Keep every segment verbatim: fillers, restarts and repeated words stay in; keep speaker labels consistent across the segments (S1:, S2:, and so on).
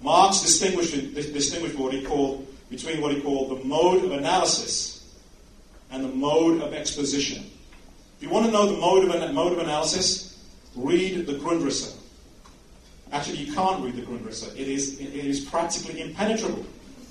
S1: Marx distinguished, distinguished what he called, between what he called the mode of analysis and the mode of exposition. If you want to know the mode of, mode of analysis, read the Grundrisse. Actually, you can't read the Grundrisse. It is, it is practically impenetrable.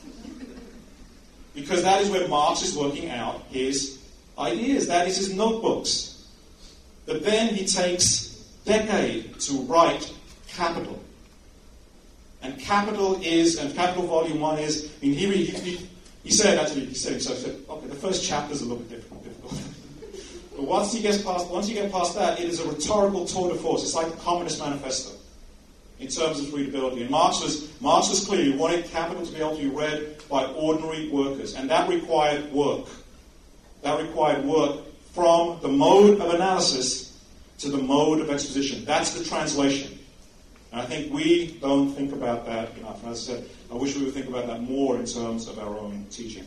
S1: Because that is where Marx is working out his ideas. That is his notebooks. But then he takes decades to write Capital. And Capital is, and Capital Volume One is, I mean, he, he, he said, actually, he said himself, he said, okay, the first chapter is a little bit difficult. difficult. But once he gets past, once you get past that, it is a rhetorical tour de force. It's like the Communist Manifesto in terms of readability. And Marx was, Marx was clear. He wanted Capital to be able to be read by ordinary workers. And that required work. That required work from the mode of analysis to the mode of exposition. That's the translation. And I think we don't think about that enough. And as I said, I wish we would think about that more in terms of our own teaching.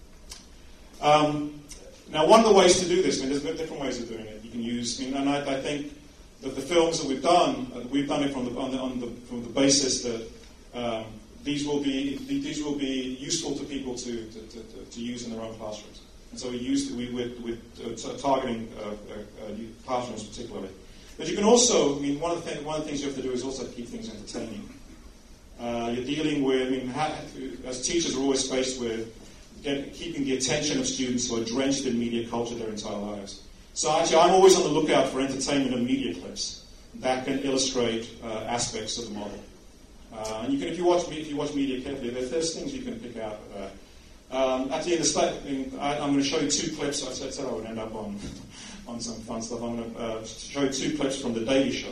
S1: Um, now, one of the ways to do this, I mean, there's different ways of doing it. You can use, I mean, and I, I think that the films that we've done, uh, we've done it from the, on the, on the, from the basis that um, these will be these will be useful to people to, to, to, to use in their own classrooms. And so we used we with with uh, targeting uh, uh, uh, classrooms particularly. But you can also, I mean, one of the things one of the things you have to do is also keep things entertaining. Uh, you're dealing with, I mean, how, as teachers are always faced with get, keeping the attention of students who are drenched in media culture their entire lives. So actually, I'm always on the lookout for entertainment and media clips that can illustrate uh, aspects of the model. Uh, and you can, if you watch if you watch media carefully, there's, there's things you can pick out of that. Um, actually, in the slide, I mean, I, I'm going to show you two clips. I said, said I would end up on on some fun stuff. I'm going to uh, show you two clips from The Daily Show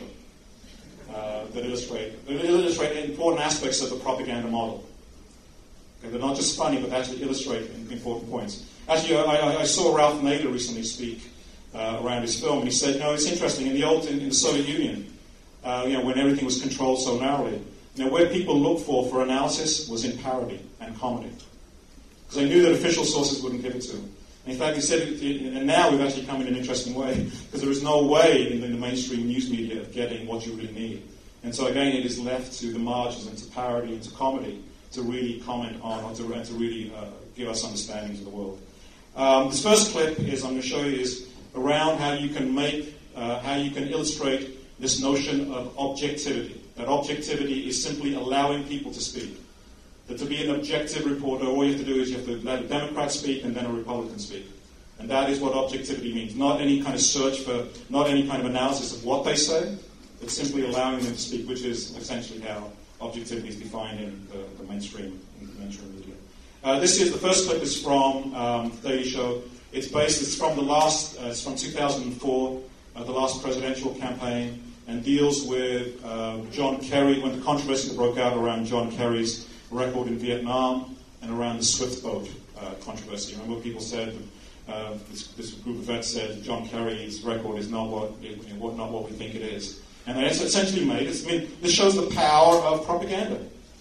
S1: uh, that illustrate that illustrate important aspects of the propaganda model. Okay, they're not just funny, but they actually illustrate important points. Actually, I, I saw Ralph Nader recently speak uh, around his film, and he said, "No, it's interesting. In the old, in, in the Soviet Union, uh, you know, when everything was controlled so narrowly, you know, where people looked for for analysis was in parody and comedy." Because they knew that official sources wouldn't give it to them. And in fact, he said, it, and now we've actually come in an interesting way, because there is no way in the, in the mainstream news media of getting what you really need. And so again, it is left to the margins and to parody and to comedy to really comment on, or to, and to really uh, give us understandings of the world. Um, this first clip is, I'm going to show you, is around how you can make, uh, how you can illustrate this notion of objectivity. That objectivity is simply allowing people to speak. That to be an objective reporter, all you have to do is you have to let a Democrat speak and then a Republican speak. And that is what objectivity means. Not any kind of search for, not any kind of analysis of what they say, but simply allowing them to speak, which is essentially how objectivity is defined in the, the mainstream in the mainstream media. Uh, this is the first clip is from um, The Daily Show. It's based. It's from the last. Uh, it's from two thousand four, uh, the last presidential campaign, and deals with uh, John Kerry when the controversy that broke out around John Kerry's record in Vietnam and around the Swift boat uh, controversy. Remember, people said, uh, this, this group of vets said John Kerry's record is not what, it, what not what we think it is, and they essentially made it. I mean, this shows the power of propaganda.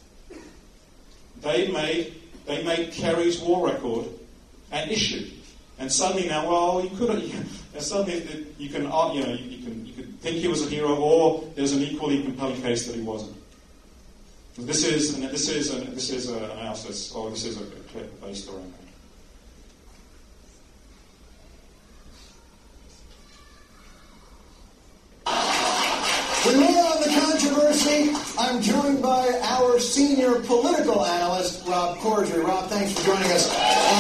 S1: They made they made Kerry's war record an issue, and suddenly now, well, you could, and suddenly you can, you know, you, you can you could think he was a hero, or there's an equally compelling case that he wasn't. This is and this is an, this is an analysis, or this is a, a clip based around
S2: that. For more on the controversy, I'm joined by our senior political analyst, Rob Corddry. Rob, thanks for joining us. Um,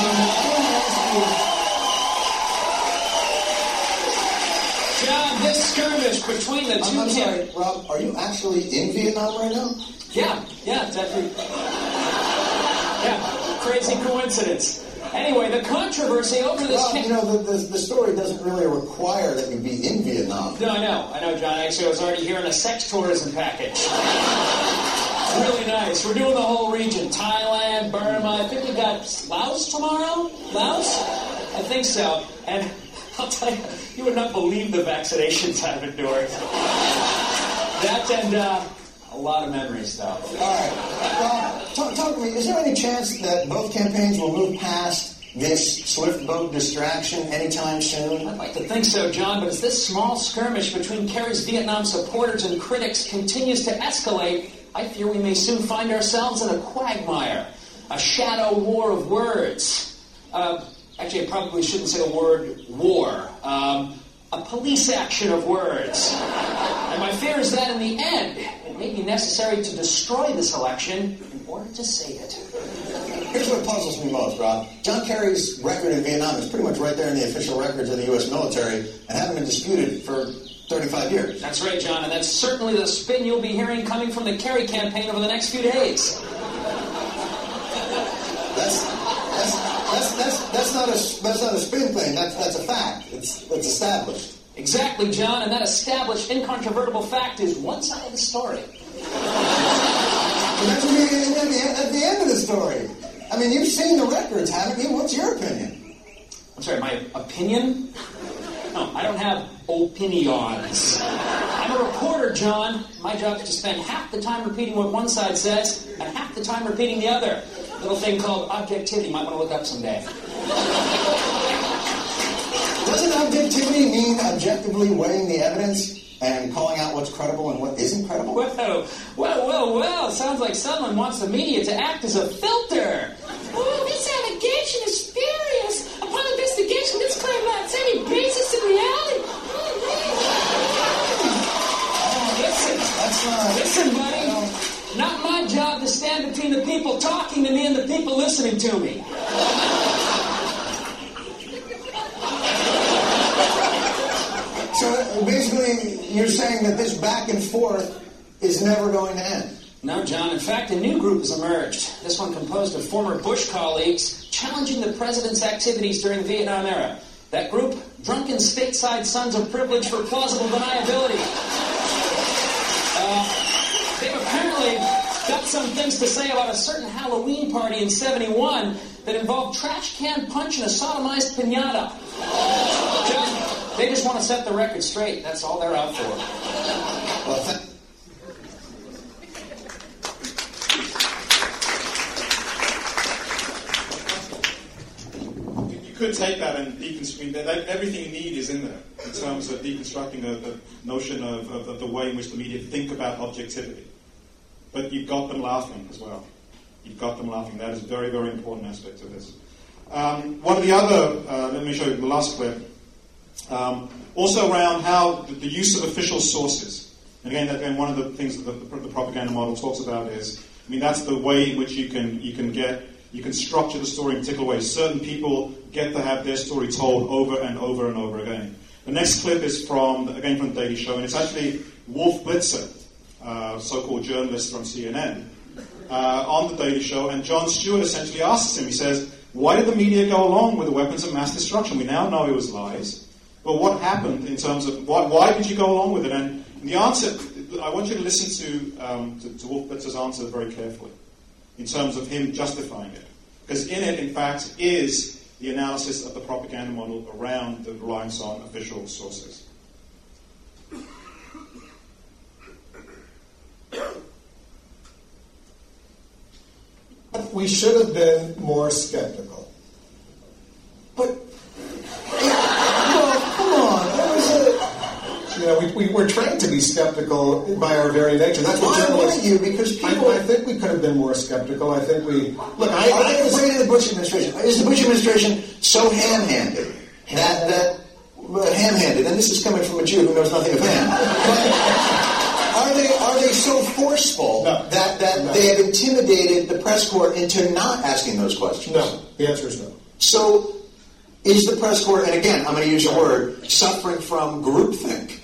S3: John, this skirmish between the two...
S2: I'm, I'm sorry, Rob, are you actually in Vietnam right now?
S3: Yeah, yeah, it's actually... Yeah, crazy coincidence. Anyway, the controversy over this...
S2: Well, you know, the, the, the story doesn't really require that you be in Vietnam.
S3: No, I know. I know, John. Actually, I was already here on a sex tourism package. It's really nice. We're doing the whole region. Thailand, Burma. I think we got Laos tomorrow? Laos? I think so. And I'll tell you, you would not believe the vaccinations I've endured. That and... Uh, A lot of memories, though.
S2: All right. Well, talk, talk to me. Is there any chance that both campaigns will move past this Swift boat distraction anytime soon?
S3: I'd like to think so, John, but as this small skirmish between Kerry's Vietnam supporters and critics continues to escalate, I fear we may soon find ourselves in a quagmire, a shadow war of words. Uh, actually, I probably shouldn't say the word war. Um, a police action of words. And my fear is that in the end, it may be necessary to destroy this election in order to save it.
S2: Here's what puzzles me most, Rob. John Kerry's record in Vietnam is pretty much right there in the official records of the U S military and haven't been disputed for thirty-five years.
S3: That's right, John, and that's certainly the spin you'll be hearing coming from the Kerry campaign over the next few days.
S2: That's that's that's that's, that's not a that's not a spin thing. That's that's a fact. It's it's established.
S3: Exactly, John, and that established, incontrovertible fact is one side of the story.
S2: But that's at the, at the end of the story. I mean, you've seen the records, haven't you? What's your opinion?
S3: I'm sorry, my opinion? No, I don't have opinions. I'm a reporter, John. My job is to spend half the time repeating what one side says and half the time repeating the other. A little thing called objectivity. You might want to look up someday.
S2: Doesn't objectivity mean objectively weighing the evidence and calling out what's credible and what isn't credible?
S3: Well, well, well, well. Sounds like someone wants the media to act as a filter.
S4: Oh, this allegation is spurious. Upon investigation, this claim lacks any basis in reality.
S3: Oh, listen.
S2: That's not...
S3: Listen, buddy. Not my job to stand between the people talking to me and the people listening to me.
S2: So basically, you're saying that this back and forth is never going to end?
S3: No, John. In fact, a new group has emerged. This one composed of former Bush colleagues challenging the president's activities during the Vietnam era. That group, Drunken Stateside Sons of Privilege for Plausible Deniability. Uh, they've apparently got some things to say about a certain Halloween party in seventy-one that involved trash can punch and a sodomized piñata. John, they just want to set the record straight. That's all they're out for.
S2: Well, th-
S1: You could take that and deconstruct. Everything you need is in there in terms of deconstructing the, the notion of, of, of the way in which the media think about objectivity. But you've got them laughing as well. You've got them laughing. That is a very, very important aspect of this. Um, one of the other, uh, let me show you the last clip, um, also around how the, the use of official sources. And again, again, one of the things that the, the propaganda model talks about is, I mean, that's the way in which you can you can get You can structure the story in particular ways. Certain people get to have their story told over and over and over again. The next clip is from, again, from The Daily Show, and it's actually Wolf Blitzer, uh, so-called journalist from C N N, uh, on The Daily Show, and Jon Stewart essentially asks him, he says, why did the media go along with the weapons of mass destruction? We now know it was lies, but what happened in terms of, why, why did you go along with it? And the answer, I want you to listen to, um, to, to Wolf Blitzer's answer very carefully, in terms of him justifying it. Because in it, in fact, is the analysis of the propaganda model around the reliance on official sources.
S5: We should have been more skeptical.
S2: But, well, come on. That was a...
S5: You know, we, we we're trained to be skeptical by our very nature. That's what
S2: Why
S5: journalists...
S2: weren't you? Because people...
S5: I, I think we could have been more skeptical. I think we... Look, I...
S2: Are
S5: I
S2: they
S5: was,
S2: afraid of the Bush administration? Is the Bush administration so ham-handed that... that uh, ham-handed, and this is coming from a Jew who knows nothing of ham. But are they are they so forceful
S5: no,
S2: that, that
S5: no.
S2: they have intimidated the press corps into not asking those questions?
S5: No. The answer is no.
S2: So, is the press corps, and again, I'm going to use a word, suffering from groupthink?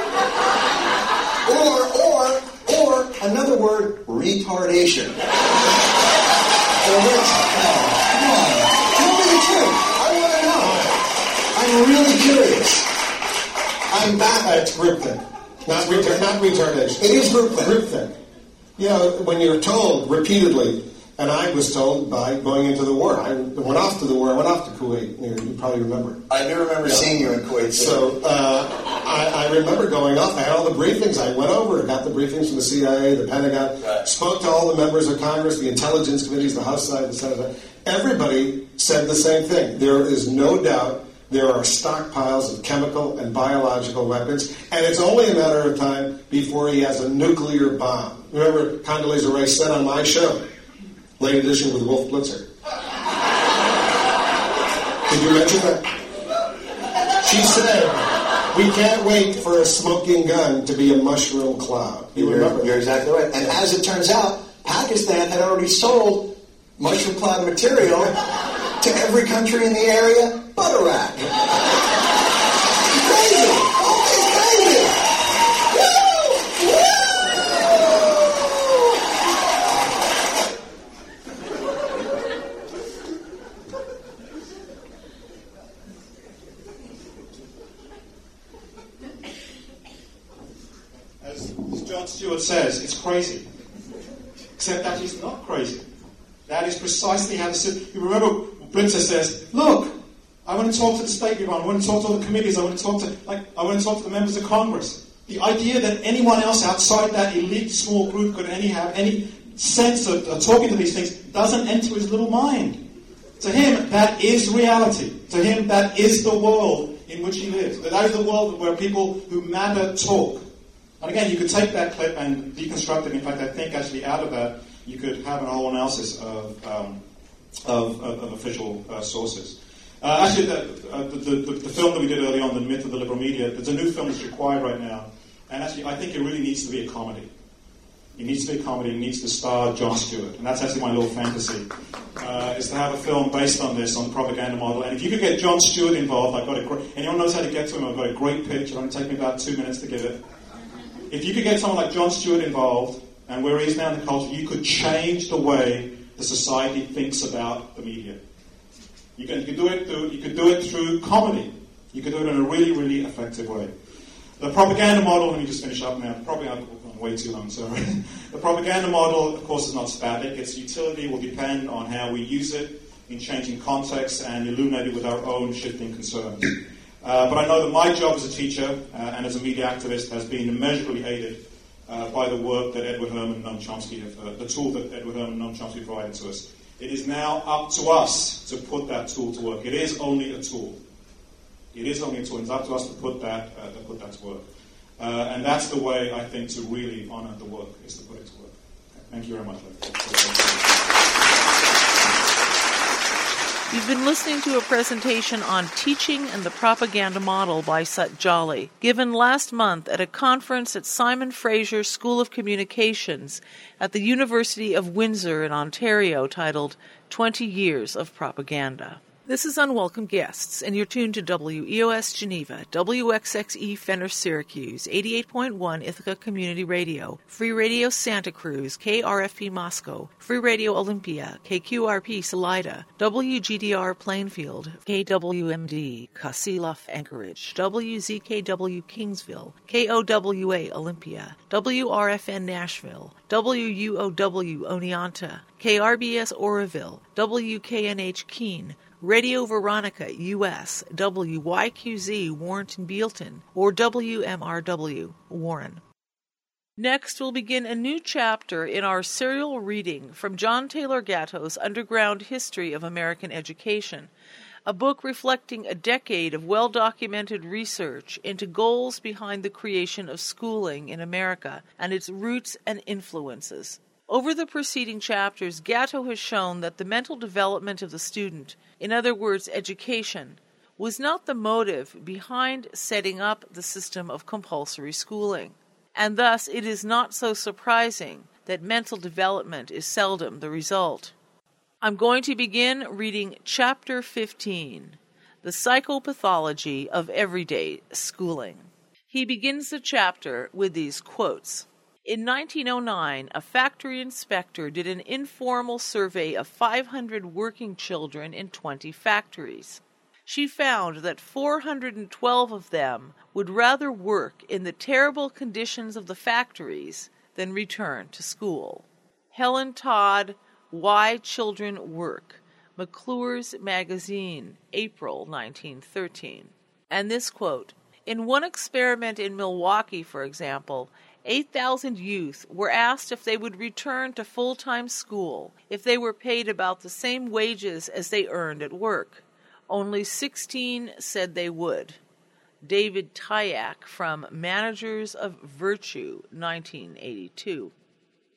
S2: Or, or, or, another word, retardation. Or which, oh, come on, tell me the truth. I want to know. I'm really curious. I'm back.
S5: Uh, it's groupthink. Not, retar- not retardation.
S2: It is groupthink.
S5: Groupthink. You know, when you're told repeatedly, and I was told by going into the war, I went off to the war, I went off to Kuwait. You, you probably remember.
S2: I do remember yeah. seeing you in Kuwait.
S5: So uh, I, I remember going off. I had all the briefings. I went over, got the briefings from the C I A, the Pentagon,
S2: right.
S5: spoke to all the members of Congress, the intelligence committees, the House side, the Senate side. Everybody said the same thing. There is no doubt there are stockpiles of chemical and biological weapons, and it's only a matter of time before he has a nuclear bomb. remember Condoleezza Rice said on my show, late edition with Wolf Blitzer. Did you mention that? She said, we can't wait for a smoking gun to be a mushroom cloud. You
S2: you're,
S5: remember?
S2: You're exactly right. And as it turns out, Pakistan had already sold mushroom cloud material to every country in the area but Iraq. Crazy! Always crazy! Woo! Woo!
S1: As, as John Stewart says, it's crazy. Except that is not crazy. That is precisely how the system... You remember, Blitzer says, look, I want to talk to the State Department, I want to talk to all the committees, I want to talk to like I want to talk to the members of Congress. The idea that anyone else outside that elite small group could any have any sense of, of talking to these things doesn't enter his little mind. To him, that is reality. To him, that is the world in which he lives. That is the world where people who matter talk. And again, you could take that clip and deconstruct it. In fact, I think actually out of that, you could have an whole analysis of um, of, of, of official uh, sources. Uh, actually, the, uh, the, the, the film that we did early on, The Myth of the Liberal Media, there's a new film that's required right now. And actually, I think it really needs to be a comedy. It needs to be a comedy. It needs to star Jon Stewart. And that's actually my little fantasy, uh, is to have a film based on this, on the propaganda model. And if you could get Jon Stewart involved, I've got a great... Anyone knows how to get to him? I've got a great pitch. It'll only take me about two minutes to give it. If you could get someone like Jon Stewart involved, and where he is now in the culture, you could change the way the society thinks about the media. You can, you can do it through you could do it through comedy. You could do it in a really, really effective way. The propaganda model, let me just finish up now. Probably I've gone way too long, sorry. The propaganda model, of course, is not static. Its utility will depend on how we use it in changing contexts and illuminate it with our own shifting concerns. Uh, but I know that my job as a teacher uh, and as a media activist has been immeasurably aided uh, by the work that Edward Herman and Noam Chomsky have, uh, the tool that Edward Herman and Noam Chomsky provided to us. It is now up to us to put that tool to work. It is only a tool. It is only a tool. It's up to us to put that uh, to put that to work. Uh, and that's the way, I think, to really honour the work, is to put it to work. Okay. Thank you very much.
S6: You've been listening to a presentation on Teaching and the Propaganda Model by Sut Jolly, given last month at a conference at Simon Fraser School of Communications at the University of Windsor in Ontario, titled twenty years of Propaganda. This is Unwelcome Guests, and you're tuned to W E O S Geneva, W X X E Fenner Syracuse, eighty-eight point one Ithaca Community Radio, Free Radio Santa Cruz, K R F P Moscow, Free Radio Olympia, K Q R P Salida, W G D R Plainfield, K W M D Kasilof Anchorage, W Z K W Kingsville, K O W A Olympia, W R F N Nashville, W U O W Oneonta, K R B S Oroville, W K N H Keene, Radio Veronica, U S, W Y Q Z, Warrenton Bealton, or W M R W, Warren. Next, we'll begin a new chapter in our serial reading from John Taylor Gatto's Underground History of American Education, a book reflecting a decade of well-documented research into goals behind the creation of schooling in America and its roots and influences. Over the preceding chapters, Gatto has shown that the mental development of the student, in other words, education, was not the motive behind setting up the system of compulsory schooling. And thus, it is not so surprising that mental development is seldom the result. I'm going to begin reading Chapter fifteen, The Psychopathology of Everyday Schooling. He begins the chapter with these quotes. In nineteen oh nine, a factory inspector did an informal survey of five hundred working children in twenty factories. She found that four hundred twelve of them would rather work in the terrible conditions of the factories than return to school. Helen Todd, Why Children Work, McClure's Magazine, April nineteen thirteen. And this quote, in one experiment in Milwaukee, for example, eight thousand youth were asked if they would return to full-time school if they were paid about the same wages as they earned at work. Only sixteen said they would. David Tyack from Managers of Virtue, nineteen eighty-two.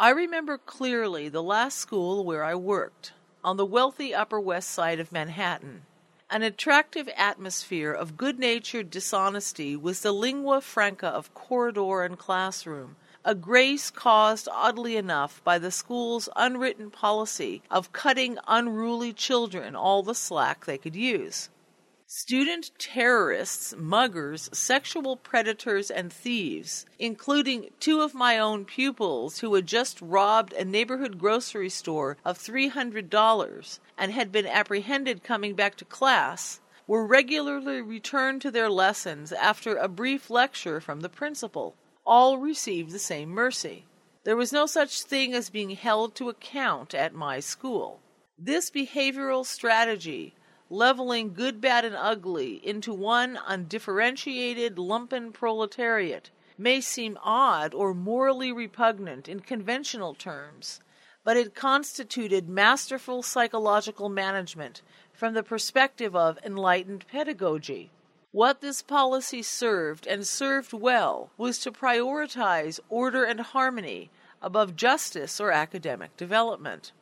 S6: I remember clearly the last school where I worked, on the wealthy Upper West Side of Manhattan. An attractive atmosphere of good-natured dishonesty was the lingua franca of corridor and classroom, a grace caused, oddly enough, by the school's unwritten policy of cutting unruly children all the slack they could use. Student terrorists, muggers, sexual predators, and thieves, including two of my own pupils who had just robbed a neighborhood grocery store of three hundred dollars and had been apprehended coming back to class, were regularly returned to their lessons after a brief lecture from the principal. All received the same mercy. There was no such thing as being held to account at my school. This behavioral strategy, leveling good, bad, and ugly into one undifferentiated lumpen proletariat, may seem odd or morally repugnant in conventional terms, but it constituted masterful psychological management from the perspective of enlightened pedagogy. What this policy served, and served well, was to prioritize order and harmony above justice or academic development.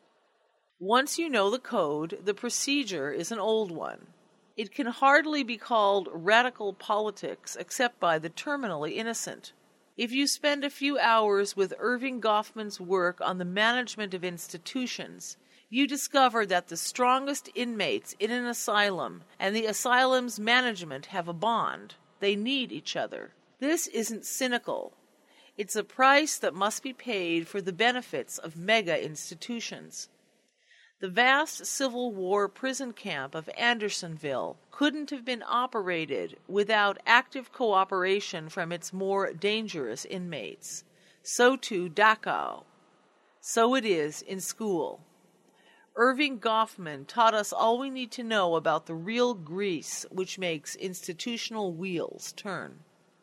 S6: Once you know the code, the procedure is an old one. It can hardly be called radical politics except by the terminally innocent. If you spend a few hours with Irving Goffman's work on the management of institutions, you discover that the strongest inmates in an asylum and the asylum's management have a bond. They need each other. This isn't cynical. It's a price that must be paid for the benefits of mega institutions. The vast Civil War prison camp of Andersonville couldn't have been operated without active cooperation from its more dangerous inmates. So too Dachau. So it is in school. Irving Goffman taught us all we need to know about the real grease which makes institutional wheels turn.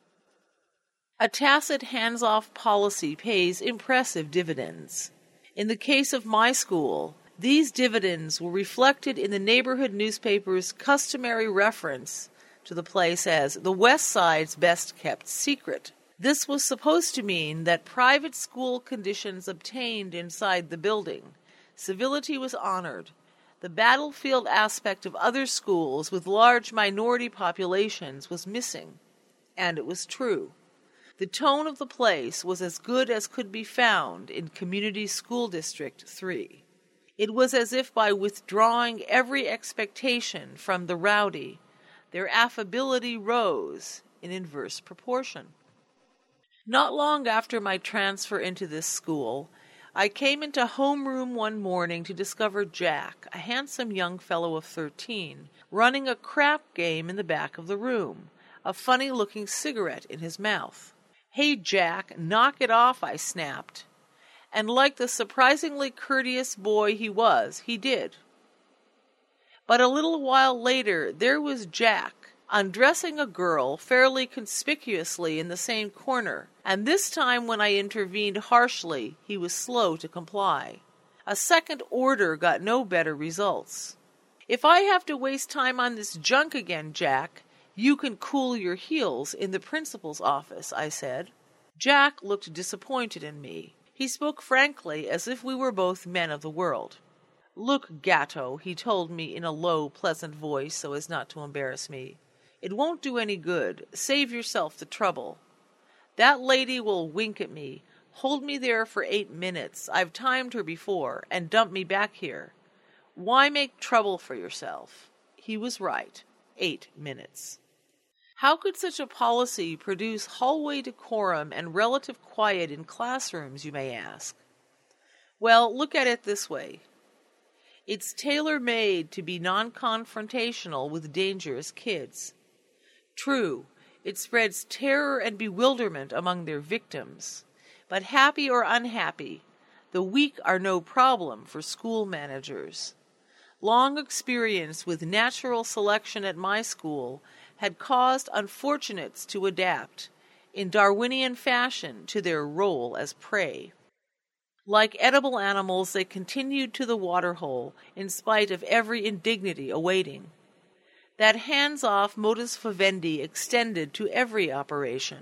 S6: A tacit hands-off policy pays impressive dividends. In the case of my school, these dividends were reflected in the neighborhood newspaper's customary reference to the place as the West Side's best-kept secret. This was supposed to mean that private school conditions obtained inside the building, civility was honored, the battlefield aspect of other schools with large minority populations was missing. And it was true. The tone of the place was as good as could be found in Community School District three. It was as if by withdrawing every expectation from the rowdy, their affability rose in inverse proportion. Not long after my transfer into this school, I came into homeroom one morning to discover Jack, a handsome young fellow of thirteen, running a crap game in the back of the room, a funny-looking cigarette in his mouth. "Hey, Jack, knock it off," I snapped. And like the surprisingly courteous boy he was, he did. But a little while later, there was Jack, undressing a girl fairly conspicuously in the same corner, and this time when I intervened harshly, he was slow to comply. A second order got no better results. "If I have to waste time on this junk again, Jack, you can cool your heels in the principal's office," I said. Jack looked disappointed in me. He spoke frankly, as if we were both men of the world. "Look, Gatto," he told me in a low, pleasant voice so as not to embarrass me, "it won't do any good. Save yourself the trouble. That lady will wink at me, hold me there for eight minutes, I've timed her before, and dump me back here. Why make trouble for yourself?" He was right. Eight minutes. How could such a policy produce hallway decorum and relative quiet in classrooms, you may ask? Well, look at it this way. It's tailor-made to be non-confrontational with dangerous kids. True, it spreads terror and bewilderment among their victims. But happy or unhappy, the weak are no problem for school managers. Long experience with natural selection at my school had caused unfortunates to adapt, in Darwinian fashion, to their role as prey. Like edible animals, they continued to the waterhole in spite of every indignity awaiting. That hands-off modus vivendi extended to every operation.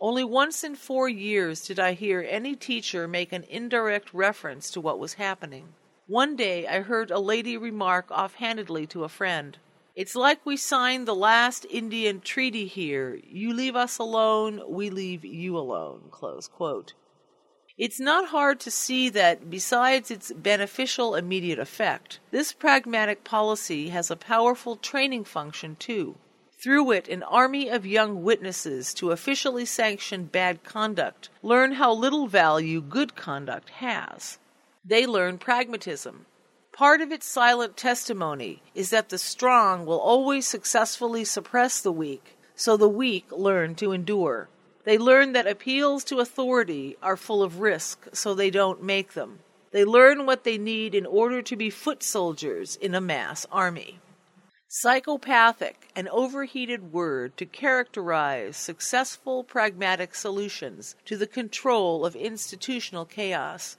S6: Only once in four years did I hear any teacher make an indirect reference to what was happening. One day I heard a lady remark offhandedly to a friend, "It's like we signed the last Indian treaty here. You leave us alone, we leave you alone." Close quote. It's not hard to see that, besides its beneficial immediate effect, this pragmatic policy has a powerful training function too. Through it, an army of young witnesses to officially sanction bad conduct learn how little value good conduct has. They learn pragmatism. Part of its silent testimony is that the strong will always successfully suppress the weak, so the weak learn to endure. They learn that appeals to authority are full of risk, so they don't make them. They learn what they need in order to be foot soldiers in a mass army. Psychopathic, an overheated word to characterize successful pragmatic solutions to the control of institutional chaos.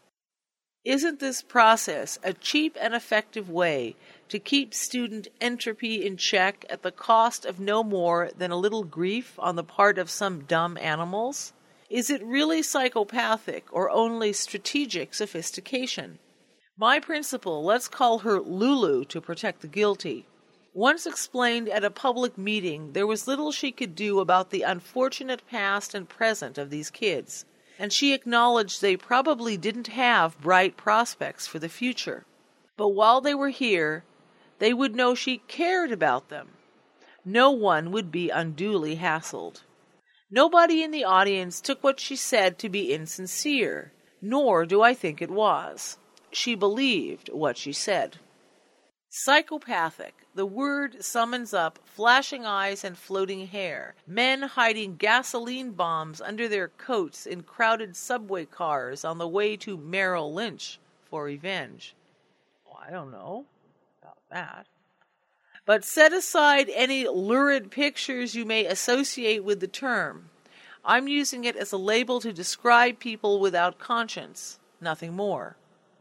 S6: Isn't this process a cheap and effective way to keep student entropy in check at the cost of no more than a little grief on the part of some dumb animals? Is it really psychopathic or only strategic sophistication? My principal, let's call her Lulu to protect the guilty, once explained at a public meeting there was little she could do about the unfortunate past and present of these kids, and she acknowledged they probably didn't have bright prospects for the future. But while they were here, they would know she cared about them. No one would be unduly hassled. Nobody in the audience took what she said to be insincere, nor do I think it was. She believed what she said. Psychopathic. The word summons up flashing eyes and floating hair, men hiding gasoline bombs under their coats in crowded subway cars on the way to Merrill Lynch for revenge. Well, I don't know about that. But set aside any lurid pictures you may associate with the term. I'm using it as a label to describe people without conscience, nothing more.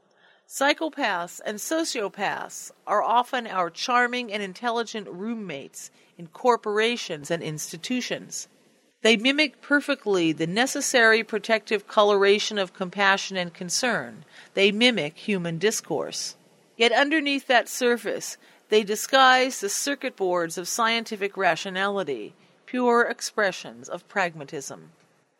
S6: Psychopaths and sociopaths are often our charming and intelligent roommates in corporations and institutions. They mimic perfectly the necessary protective coloration of compassion and concern. They mimic human discourse. Yet underneath that surface, they disguise the circuit boards of scientific rationality, pure expressions of pragmatism.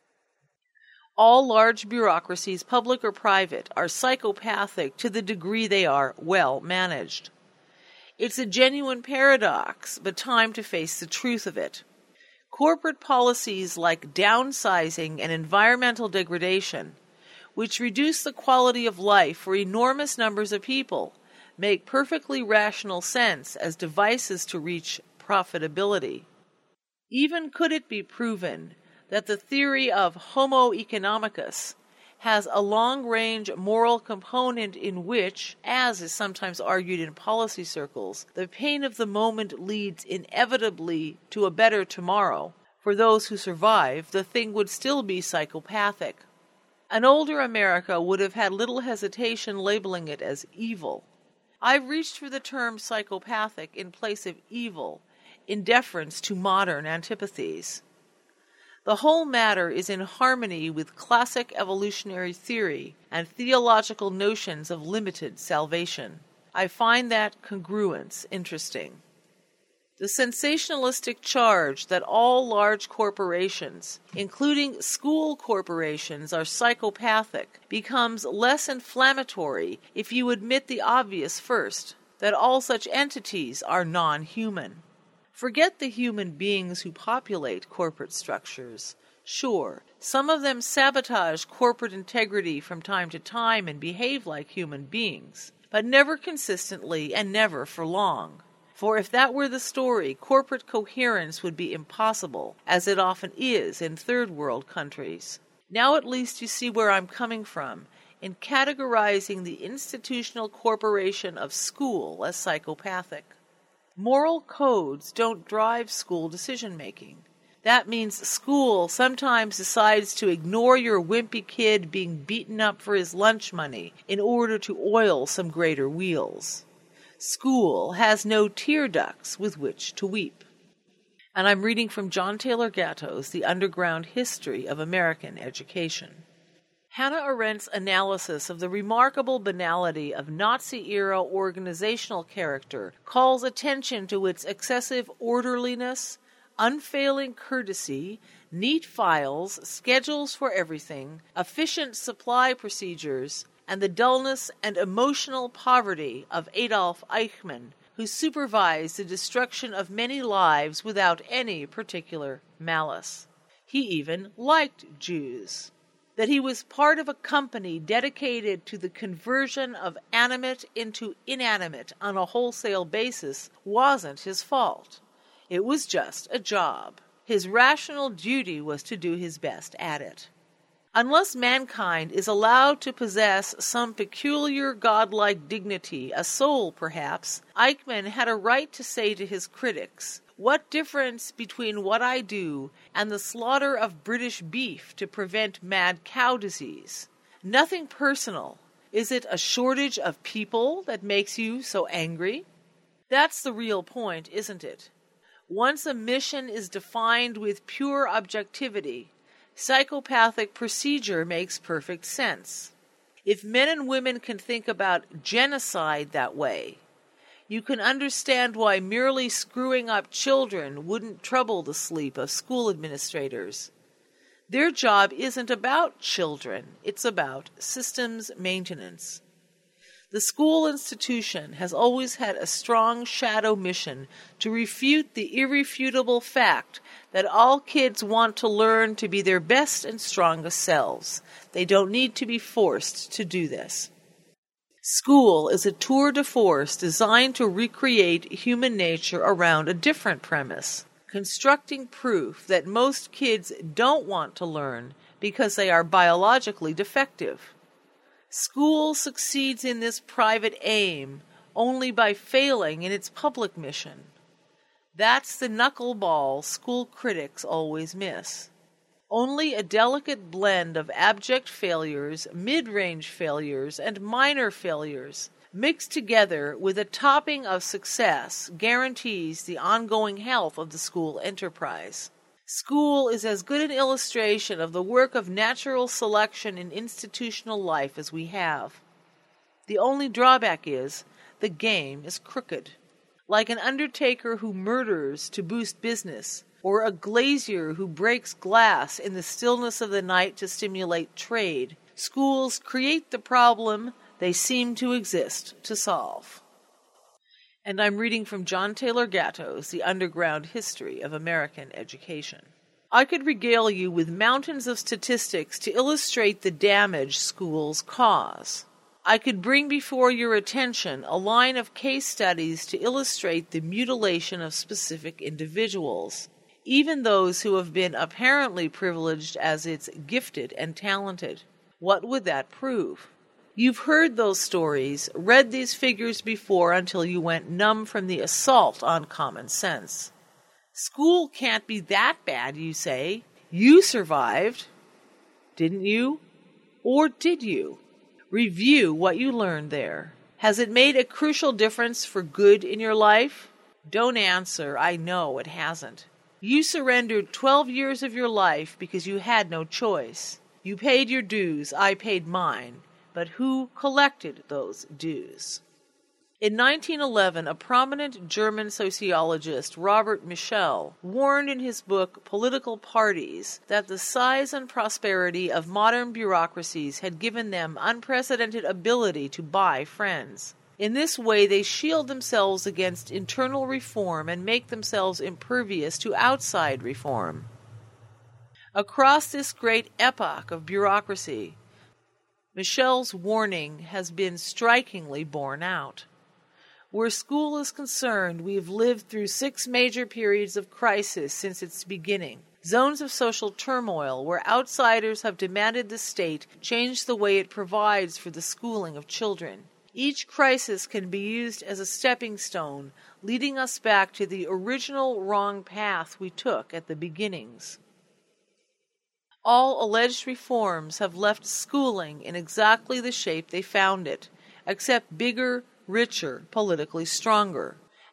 S6: All large bureaucracies, public or private, are psychopathic to the degree they are well managed. It's a genuine paradox, but time to face the truth of it. Corporate policies like downsizing and environmental degradation, which reduce the quality of life for enormous numbers of people, make perfectly rational sense as devices to reach profitability. Even could it be proven that the theory of Homo economicus has a long-range moral component in which, as is sometimes argued in policy circles, the pain of the moment leads inevitably to a better tomorrow. For those who survive, the thing would still be psychopathic. An older America would have had little hesitation labeling it as evil. I've reached for the term psychopathic in place of evil, in deference to modern antipathies. The whole matter is in harmony with classic evolutionary theory and theological notions of limited salvation. I find that congruence interesting. The sensationalistic charge that all large corporations, including school corporations, are psychopathic becomes less inflammatory if you admit the obvious first, that all such entities are non-human. Forget the human beings who populate corporate structures. Sure, some of them sabotage corporate integrity from time to time and behave like human beings, but never consistently and never for long. For if that were the story, corporate coherence would be impossible, as it often is in third world countries. Now at least you see where I'm coming from in categorizing the institutional corporation of school as psychopathic. Moral codes don't drive school decision-making. That means school sometimes decides to ignore your wimpy kid being beaten up for his lunch money in order to oil some greater wheels. School has no tear ducts with which to weep. And I'm reading from John Taylor Gatto's The Underground History of American Education. Hannah Arendt's analysis of the remarkable banality of Nazi-era organizational character calls attention to its excessive orderliness, unfailing courtesy, neat files, schedules for everything, efficient supply procedures, and the dullness and emotional poverty of Adolf Eichmann, who supervised the destruction of many lives without any particular malice. He even liked Jews. That he was part of a company dedicated to the conversion of animate into inanimate on a wholesale basis wasn't his fault. It was just a job. His rational duty was to do his best at it. Unless mankind is allowed to possess some peculiar godlike dignity, a soul perhaps, Eichmann had a right to say to his critics, "What difference between what I do and the slaughter of British beef to prevent mad cow disease? Nothing personal. Is it a shortage of people that makes you so angry?" That's the real point, isn't it? Once a mission is defined with pure objectivity, psychopathic procedure makes perfect sense. If men and women can think about genocide that way, you can understand why merely screwing up children wouldn't trouble the sleep of school administrators. Their job isn't about children, it's about systems maintenance. The school institution has always had a strong shadow mission to refute the irrefutable fact that all kids want to learn to be their best and strongest selves. They don't need to be forced to do this. School is a tour de force designed to recreate human nature around a different premise, constructing proof that most kids don't want to learn because they are biologically defective. School succeeds in this private aim only by failing in its public mission. That's the knuckleball school critics always miss. Only a delicate blend of abject failures, mid-range failures, and minor failures, mixed together with a topping of success, guarantees the ongoing health of the school enterprise. School is as good an illustration of the work of natural selection in institutional life as we have. The only drawback is the game is crooked. Like an undertaker who murders to boost business, or a glazier who breaks glass in the stillness of the night to stimulate trade, schools create the problem they seem to exist to solve. And I'm reading from John Taylor Gatto's The Underground History of American Education. I could regale you with mountains of statistics to illustrate the damage schools cause. I could bring before your attention a line of case studies to illustrate the mutilation of specific individuals, even those who have been apparently privileged as its gifted and talented. What would that prove? You've heard those stories, read these figures before until you went numb from the assault on common sense. School can't be that bad, you say. You survived. Didn't you? Or did you? Review what you learned there. Has it made a crucial difference for good in your life? Don't answer, I know it hasn't. You surrendered twelve years of your life because you had no choice. You paid your dues, I paid mine. But who collected those dues? In nineteen eleven, a prominent German sociologist, Robert Michel, warned in his book Political Parties that the size and prosperity of modern bureaucracies had given them unprecedented ability to buy friends. In this way, they shield themselves against internal reform and make themselves impervious to outside reform. Across this great epoch of bureaucracy, Michel's warning has been strikingly borne out. Where school is concerned, we have lived through six major periods of crisis since its beginning. Zones of social turmoil where outsiders have demanded the state change the way it provides for the schooling of children. Each crisis can be used as a stepping stone, leading us back to the original wrong path we took at the beginnings. All alleged reforms have left schooling in exactly the shape they found it, except bigger, richer, politically stronger.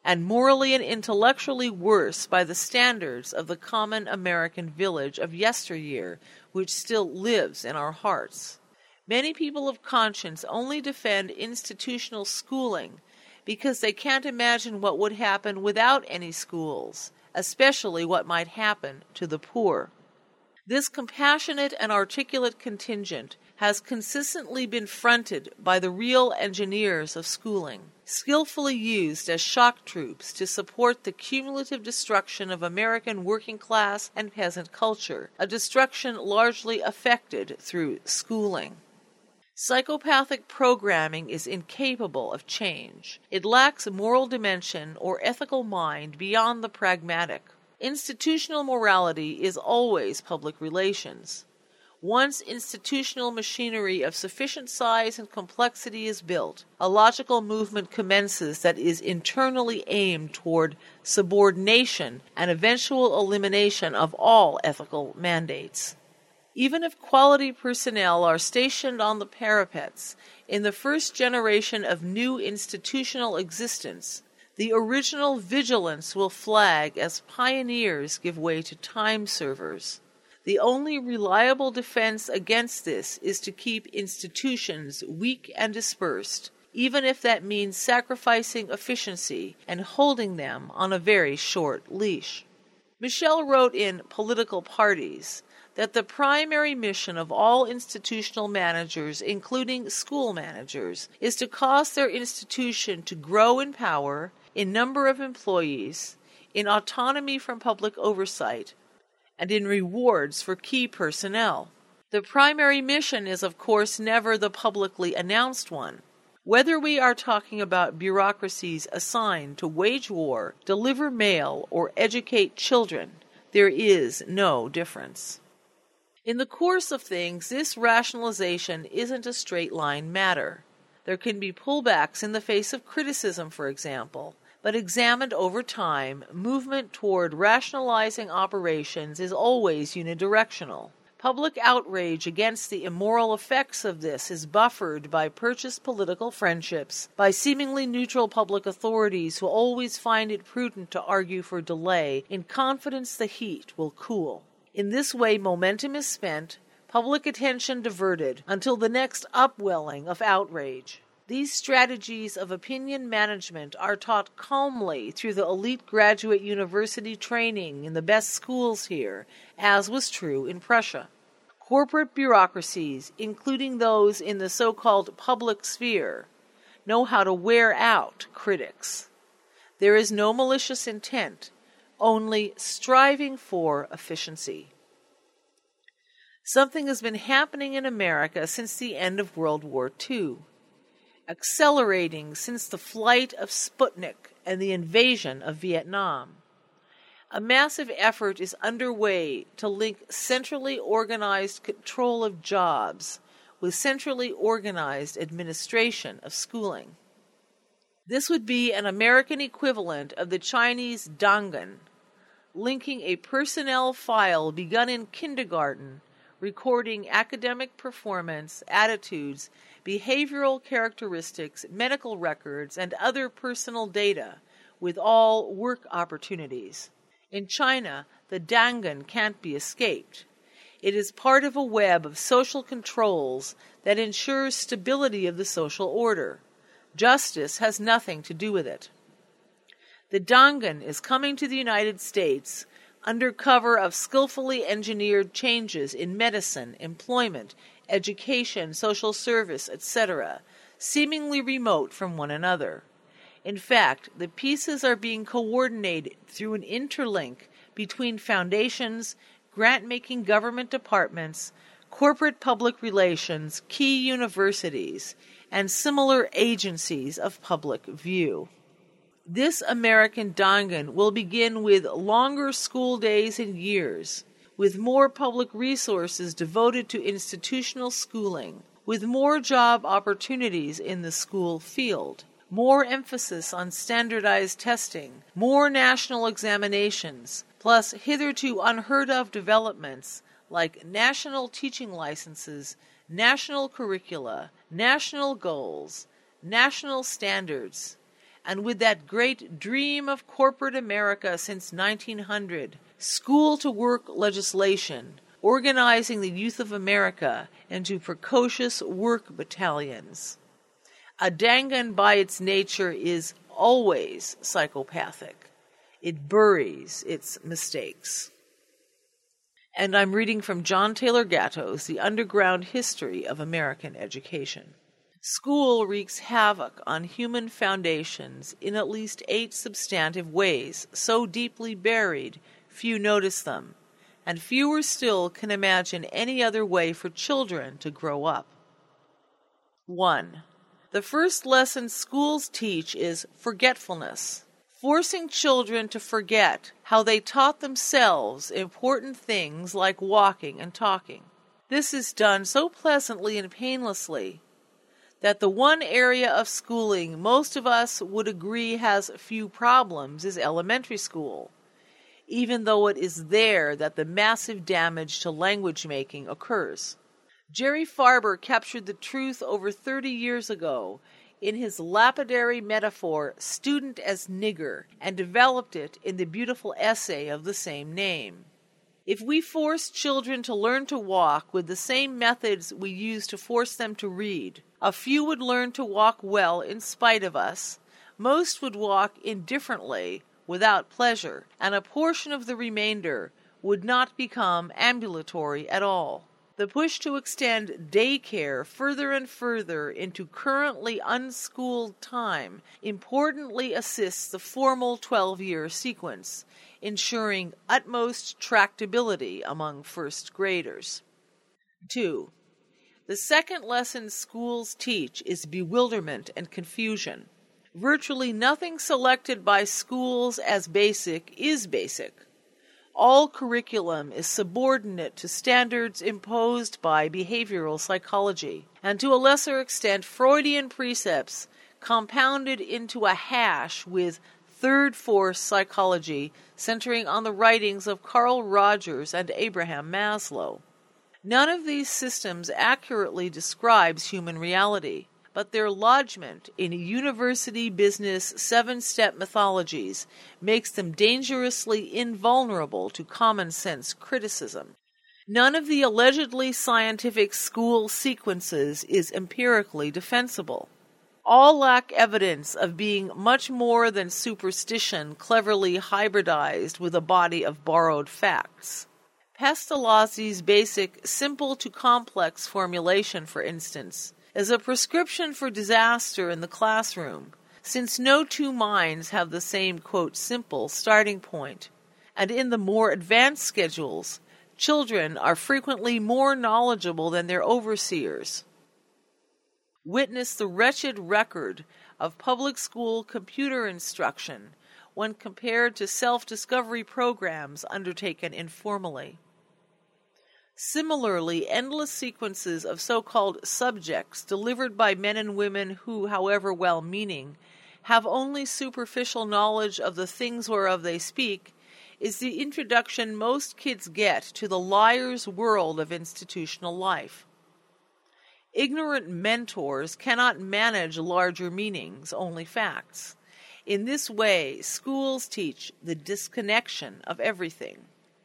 S6: and morally and intellectually worse by the standards of the common American village of yesteryear, which still lives in our hearts. Many people of conscience only defend institutional schooling because they can't imagine what would happen without any schools, especially what might happen to the poor. This compassionate and articulate contingent has consistently been fronted by the real engineers of schooling, skillfully used as shock troops to support the cumulative destruction of American working class and peasant culture, a destruction largely effected through schooling. Psychopathic programming is incapable of change. It lacks moral dimension or ethical mind beyond the pragmatic. Institutional morality is always public relations. Once institutional machinery of sufficient size and complexity is built, a logical movement commences that is internally aimed toward subordination and eventual elimination of all ethical mandates. Even if quality personnel are stationed on the parapets in the first generation of new institutional existence, the original vigilance will flag as pioneers give way to time servers. The only reliable defense against this is to keep institutions weak and dispersed, even if that means sacrificing efficiency and holding them on a very short leash. Michel wrote in Political Parties that the primary mission of all institutional managers, including school managers, is to cause their institution to grow in power, in number of employees, in autonomy from public oversight, and in rewards for key personnel. The primary mission is, of course, never the publicly announced one. Whether we are talking about bureaucracies assigned to wage war, deliver mail, or educate children, there is no difference. In the course of things, this rationalization isn't a straight-line matter. There can be pullbacks in the face of criticism, for example, but examined over time, movement toward rationalizing operations is always unidirectional. Public outrage against the immoral effects of this is buffered by purchased political friendships, by seemingly neutral public authorities who always find it prudent to argue for delay in confidence the heat will cool. In this way, momentum is spent, public attention diverted, until the next upwelling of outrage. These strategies of opinion management are taught calmly through the elite graduate university training in the best schools here, as was true in Prussia. Corporate bureaucracies, including those in the so-called public sphere, know how to wear out critics. There is no malicious intent, only striving for efficiency. Something has been happening in America since the end of World War Two, accelerating since the flight of Sputnik and the invasion of Vietnam. A massive effort is underway to link centrally organized control of jobs with centrally organized administration of schooling. This would be an American equivalent of the Chinese Dangan, linking a personnel file begun in kindergarten, recording academic performance, attitudes, behavioral characteristics, medical records, and other personal data with all work opportunities. In China, the Dangan can't be escaped. It is part of a web of social controls that ensures stability of the social order. Justice has nothing to do with it. The Dangan is coming to the United States under cover of skillfully engineered changes in medicine, employment, education, social service, et cetera, seemingly remote from one another. In fact, the pieces are being coordinated through an interlink between foundations, grant-making government departments, corporate public relations, key universities, and similar agencies of public view. This American Dangan will begin with longer school days and years, with more public resources devoted to institutional schooling, with more job opportunities in the school field, more emphasis on standardized testing, more national examinations, plus hitherto unheard-of developments like national teaching licenses, national curricula, national goals, national standards, And with that great dream of corporate America since nineteen hundred, school-to-work legislation, organizing the youth of America into precocious work battalions. A Dangan by its nature is always psychopathic. It buries its mistakes. And I'm reading from John Taylor Gatto's The Underground History of American Education. School wreaks havoc on human foundations in at least eight substantive ways, so deeply buried few notice them, and fewer still can imagine any other way for children to grow up. One. The first lesson schools teach is forgetfulness, forcing children to forget how they taught themselves important things like walking and talking. This is done so pleasantly and painlessly that the one area of schooling most of us would agree has few problems is elementary school, even though it is there that the massive damage to language making occurs. Jerry Farber captured the truth over thirty years ago in his lapidary metaphor, Student as Nigger, and developed it in the beautiful essay of the same name. If we force children to learn to walk with the same methods we use to force them to read, a few would learn to walk well in spite of us, most would walk indifferently without pleasure, and a portion of the remainder would not become ambulatory at all. The push to extend daycare further and further into currently unschooled time importantly assists the formal twelve-year sequence, ensuring utmost tractability among first graders. Two. The second lesson schools teach is bewilderment and confusion. Virtually nothing selected by schools as basic is basic. All curriculum is subordinate to standards imposed by behavioral psychology, and to a lesser extent Freudian precepts compounded into a hash with third force psychology centering on the writings of Carl Rogers and Abraham Maslow. None of these systems accurately describes human reality, but their lodgment in university business seven-step mythologies makes them dangerously invulnerable to common-sense criticism. None of the allegedly scientific school sequences is empirically defensible. All lack evidence of being much more than superstition cleverly hybridized with a body of borrowed facts. Pestalozzi's basic simple-to-complex formulation, for instance, is a prescription for disaster in the classroom, since no two minds have the same, quote, simple starting point, and in the more advanced schedules, children are frequently more knowledgeable than their overseers. Witness the wretched record of public school computer instruction when compared to self-discovery programs undertaken informally. Similarly, endless sequences of so-called subjects delivered by men and women who, however well-meaning, have only superficial knowledge of the things whereof they speak, is the introduction most kids get to the liar's world of institutional life. Ignorant mentors cannot manage larger meanings, only facts. In this way, schools teach the disconnection of everything.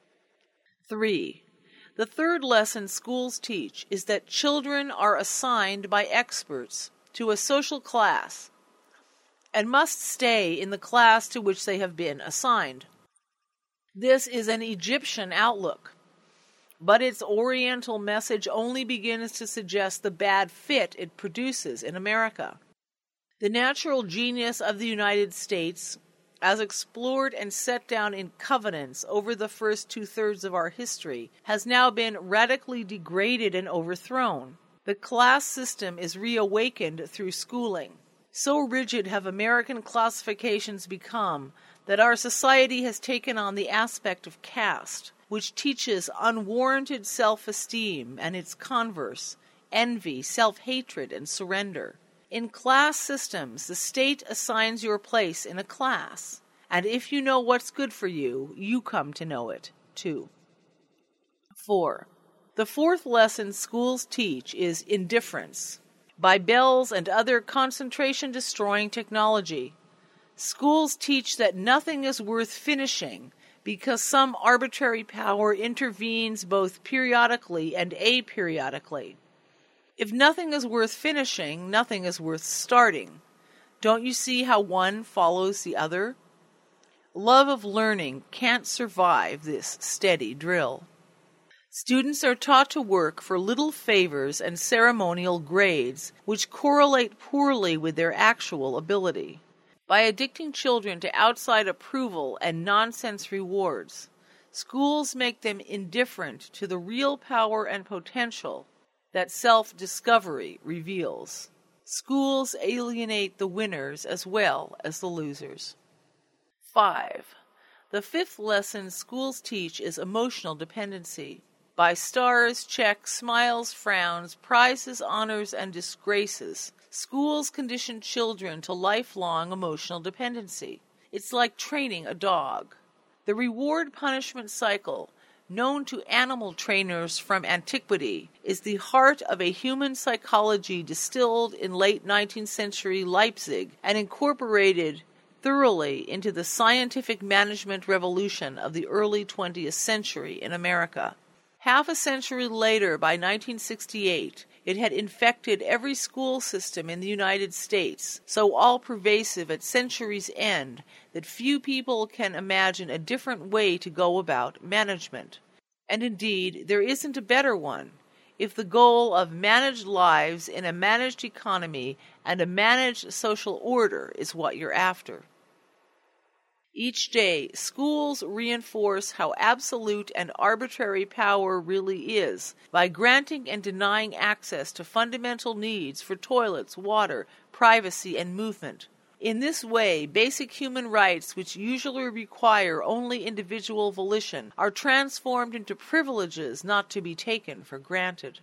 S6: Three. The third lesson schools teach is that children are assigned by experts to a social class and must stay in the class to which they have been assigned. This is an Egyptian outlook, but its Oriental message only begins to suggest the bad fit it produces in America. The natural genius of the United States, as explored and set down in covenants over the first two-thirds of our history, has now been radically degraded and overthrown. The class system is reawakened through schooling. So rigid have American classifications become that our society has taken on the aspect of caste, which teaches unwarranted self-esteem and its converse, envy, self-hatred, and surrender. In class systems, the state assigns your place in a class, and if you know what's good for you, you come to know it, too. Four. The fourth lesson schools teach is indifference. By Bell's and other concentration-destroying technology, Schools teach that nothing is worth finishing because some arbitrary power intervenes both periodically and aperiodically. If nothing is worth finishing, nothing is worth starting. Don't you see how one follows the other? Love of learning can't survive this steady drill. Students are taught to work for little favors and ceremonial grades, which correlate poorly with their actual ability. By addicting children to outside approval and nonsense rewards, schools make them indifferent to the real power and potential that self-discovery reveals. Schools alienate the winners as well as the losers. Five. The fifth lesson schools teach is emotional dependency. By stars, checks, smiles, frowns, prizes, honors, and disgraces, schools condition children to lifelong emotional dependency. It's like training a dog. The reward-punishment cycle, known to animal trainers from antiquity, is the heart of a human psychology distilled in late nineteenth century Leipzig and incorporated thoroughly into the scientific management revolution of the early twentieth century in America. Half a century later, by nineteen sixty-eight, it had infected every school system in the United States, so all-pervasive at century's end that few people can imagine a different way to go about management. And indeed, there isn't a better one, if the goal of managed lives in a managed economy and a managed social order is what you're after. Each day, schools reinforce how absolute and arbitrary power really is by granting and denying access to fundamental needs for toilets, water, privacy, and movement. In this way, basic human rights, which usually require only individual volition, are transformed into privileges not to be taken for granted.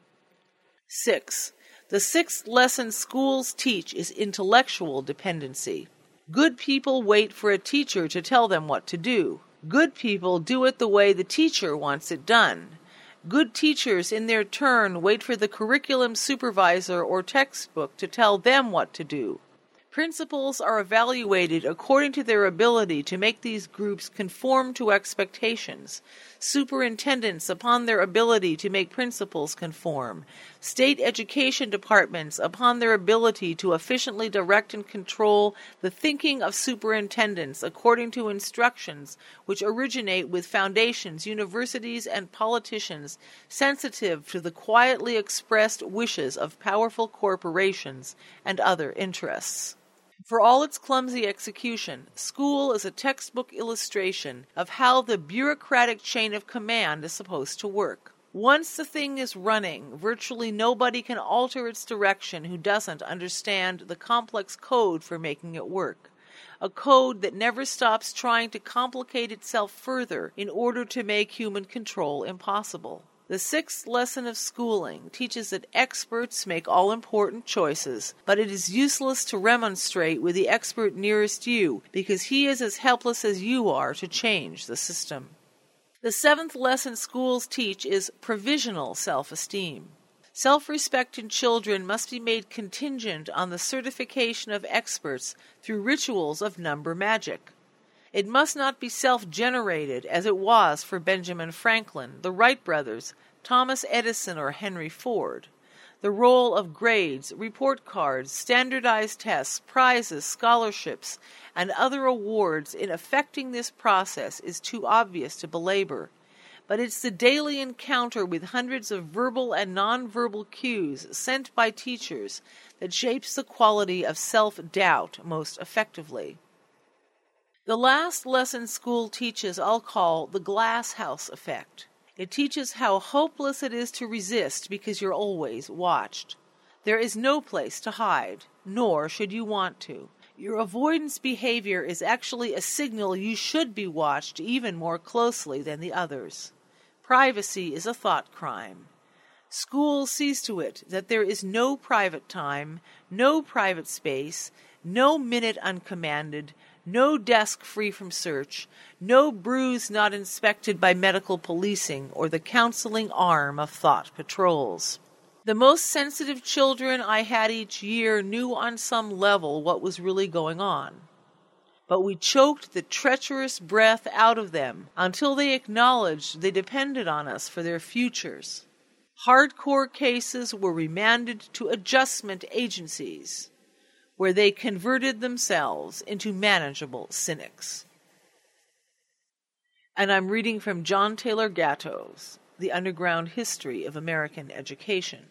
S6: Six. The sixth lesson schools teach is intellectual dependency. Good people wait for a teacher to tell them what to do. Good people do it the way the teacher wants it done. Good teachers, in their turn, wait for the curriculum supervisor or textbook to tell them what to do. Principals are evaluated according to their ability to make these groups conform to expectations. Superintendents upon their ability to make principals conform. State education departments upon their ability to efficiently direct and control the thinking of superintendents according to instructions which originate with foundations, universities, and politicians sensitive to the quietly expressed wishes of powerful corporations and other interests. For all its clumsy execution, school is a textbook illustration of how the bureaucratic chain of command is supposed to work. Once the thing is running, virtually nobody can alter its direction who doesn't understand the complex code for making it work. A code that never stops trying to complicate itself further in order to make human control impossible. The sixth lesson of schooling teaches that experts make all-important choices, but it is useless to remonstrate with the expert nearest you because he is as helpless as you are to change the system. The seventh lesson schools teach is provisional self-esteem. Self-respect in children must be made contingent on the certification of experts through rituals of number magic. It must not be self-generated as it was for Benjamin Franklin, the Wright brothers, Thomas Edison, or Henry Ford. The role of grades, report cards, standardized tests, prizes, scholarships, and other awards in affecting this process is too obvious to belabor. But it's the daily encounter with hundreds of verbal and nonverbal cues sent by teachers that shapes the quality of self-doubt most effectively. The last lesson school teaches I'll call the glass house effect. It teaches how hopeless it is to resist because you're always watched. There is no place to hide, nor should you want to. Your avoidance behavior is actually a signal you should be watched even more closely than the others. Privacy is a thought crime. School sees to it that there is no private time, no private space, no minute uncommanded, no desk free from search, no bruise not inspected by medical policing or the counseling arm of thought patrols. The most sensitive children I had each year knew on some level what was really going on. but we choked the treacherous breath out of them until they acknowledged they depended on us for their futures. Hardcore cases were remanded to adjustment agencies, where they converted themselves into manageable cynics. And I'm reading from John Taylor Gatto's The Underground History of American Education.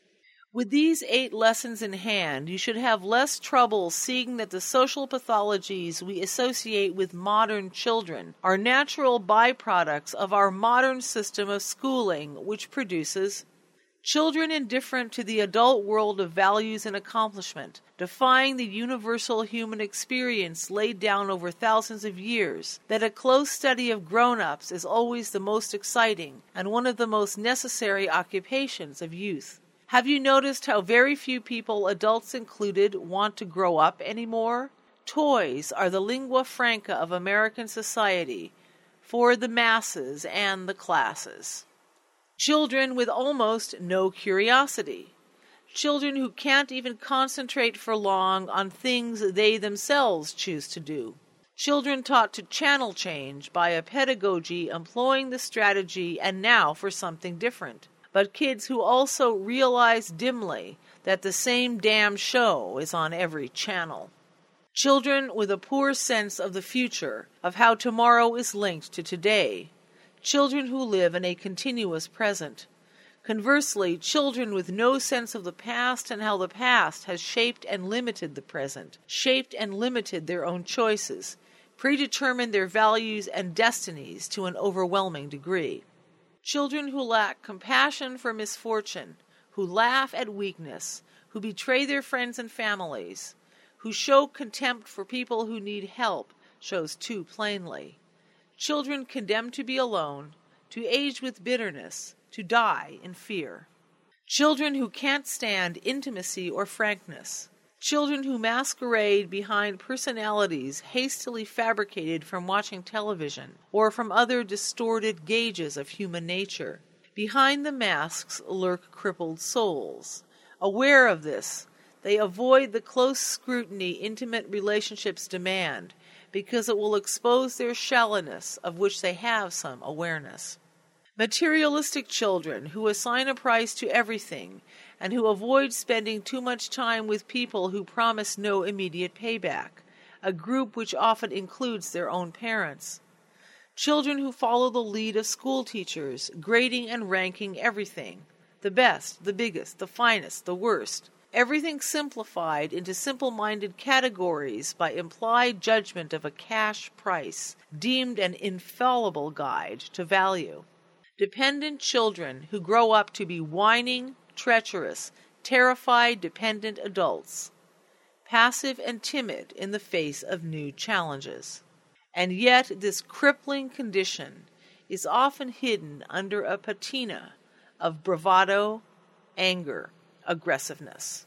S6: With these eight lessons in hand, you should have less trouble seeing that the social pathologies we associate with modern children are natural byproducts of our modern system of schooling, which produces children indifferent to the adult world of values and accomplishment, defying the universal human experience laid down over thousands of years, that a close study of grown-ups is always the most exciting and one of the most necessary occupations of youth. Have you noticed how very few people, adults included, want to grow up anymore? Toys are the lingua franca of American society for the masses and the classes. Children with almost no curiosity. Children who can't even concentrate for long on things they themselves choose to do. Children taught to channel change by a pedagogy employing the strategy and now for something different. But kids who also realize dimly that the same damn show is on every channel. Children with a poor sense of the future, of how tomorrow is linked to today. Children who live in a continuous present. Conversely, children with no sense of the past and how the past has shaped and limited the present, shaped and limited their own choices, predetermined their values and destinies to an overwhelming degree. Children who lack compassion for misfortune, who laugh at weakness, who betray their friends and families, who show contempt for people who need help, shows too plainly. Children condemned to be alone, to age with bitterness, to die in fear. Children who can't stand intimacy or frankness. Children who masquerade behind personalities hastily fabricated from watching television or from other distorted gauges of human nature. Behind the masks lurk crippled souls. Aware of this, they avoid the close scrutiny intimate relationships demand because it will expose their shallowness, of which they have some awareness. Materialistic children who assign a price to everything and who avoid spending too much time with people who promise no immediate payback, a group which often includes their own parents. Children who follow the lead of school teachers, grading and ranking everything, the best, the biggest, the finest, the worst, everything simplified into simple-minded categories by implied judgment of a cash price, deemed an infallible guide to value. Dependent children who grow up to be whining, treacherous, terrified, dependent adults, passive and timid in the face of new challenges. And yet this crippling condition is often hidden under a patina of bravado, anger, aggressiveness.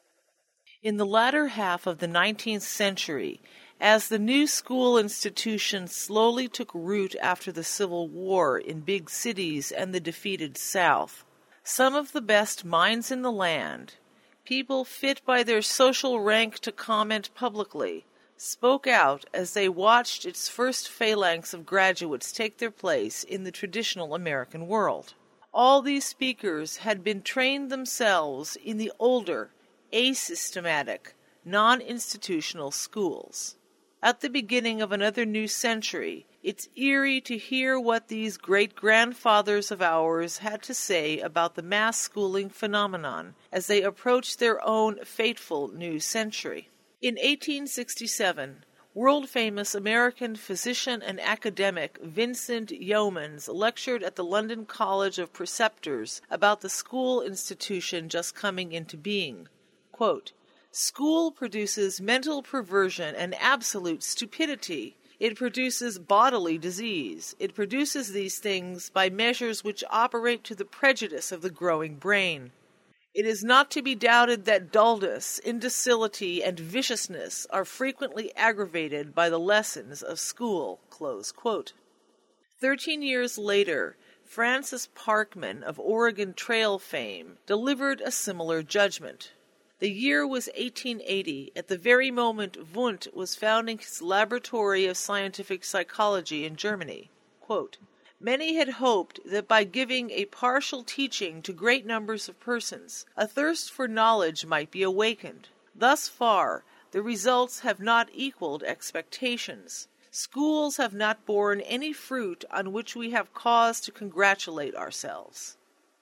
S6: In the latter half of the nineteenth century, as the new school institution slowly took root after the Civil War in big cities and the defeated South, some of the best minds in the land, people fit by their social rank to comment publicly, spoke out as they watched its first phalanx of graduates take their place in the traditional American world. All these speakers had been trained themselves in the older, asystematic, non-institutional schools. At the beginning of another new century, it's eerie to hear what these great-grandfathers of ours had to say about the mass schooling phenomenon as they approached their own fateful new century. In eighteen sixty-seven, world-famous American physician and academic Vincent Yeomans lectured at the London College of Preceptors about the school institution just coming into being. Quote, "School produces mental perversion and absolute stupidity. It produces bodily disease. It produces these things by measures which operate to the prejudice of the growing brain. It is not to be doubted that dullness, imbecility, and viciousness are frequently aggravated by the lessons of school." Close quote. Thirteen years later, Francis Parkman of Oregon Trail fame delivered a similar judgment. The year was eighteen eighty, at the very moment Wundt was founding his Laboratory of Scientific Psychology in Germany. Quote, "Many had hoped that by giving a partial teaching to great numbers of persons, a thirst for knowledge might be awakened. Thus far, the results have not equaled expectations. Schools have not borne any fruit on which we have cause to congratulate ourselves."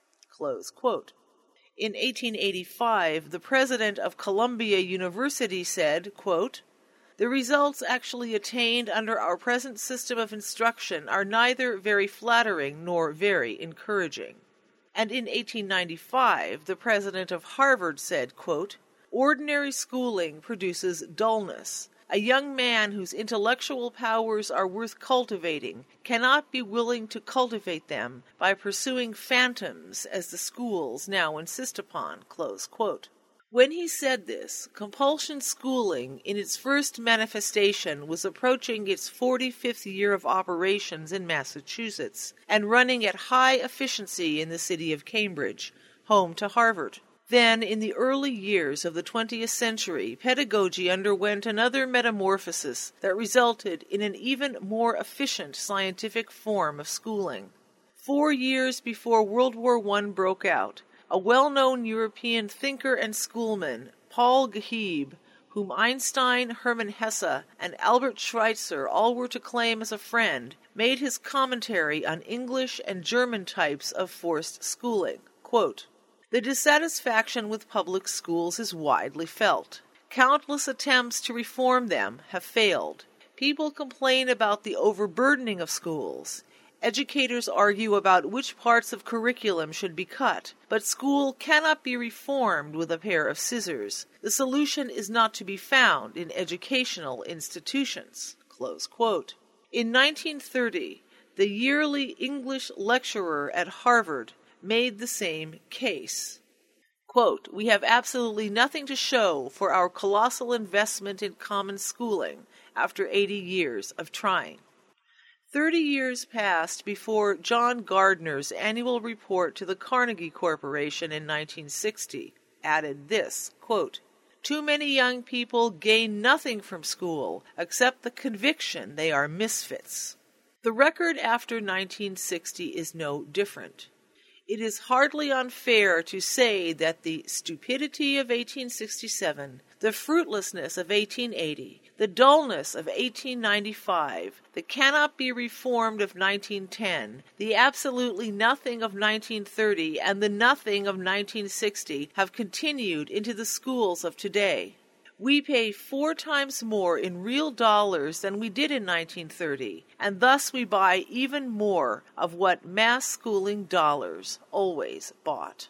S6: Close quote. In eighteen eighty-five, the president of Columbia University said, quote, "The results actually attained under our present system of instruction are neither very flattering nor very encouraging." And in eighteen ninety-five, the president of Harvard said, quote, "Ordinary schooling produces dullness. A young man whose intellectual powers are worth cultivating cannot be willing to cultivate them by pursuing phantoms as the schools now insist upon." Close quote. When he said this, compulsion schooling in its first manifestation was approaching its forty-fifth year of operations in Massachusetts and running at high efficiency in the city of Cambridge, home to Harvard. Then, in the early years of the twentieth century, pedagogy underwent another metamorphosis that resulted in an even more efficient scientific form of schooling. Four years before World War One broke out, a well-known European thinker and schoolman, Paul Gehebe, whom Einstein, Hermann Hesse, and Albert Schweitzer all were to claim as a friend, made his commentary on English and German types of forced schooling. Quote, "The dissatisfaction with public schools is widely felt. Countless attempts to reform them have failed. People complain about the overburdening of schools. Educators argue about which parts of curriculum should be cut, but school cannot be reformed with a pair of scissors. The solution is not to be found in educational institutions." Close quote. In nineteen thirty, the yearly English lecturer at Harvard made the same case. Quote, "We have absolutely nothing to show for our colossal investment in common schooling after eighty years of trying." Thirty years passed before John Gardner's annual report to the Carnegie Corporation in nineteen sixty added this, quote, "Too many young people gain nothing from school except the conviction they are misfits." The record after nineteen sixty is no different. It is hardly unfair to say that the stupidity of eighteen sixty-seven, the fruitlessness of eighteen eighty, the dullness of eighteen ninety-five, the cannot be reformed of nineteen ten, the absolutely nothing of nineteen thirty, and the nothing of nineteen sixty have continued into the schools of today. We pay four times more in real dollars than we did in nineteen thirty, and thus we buy even more of what mass schooling dollars always bought.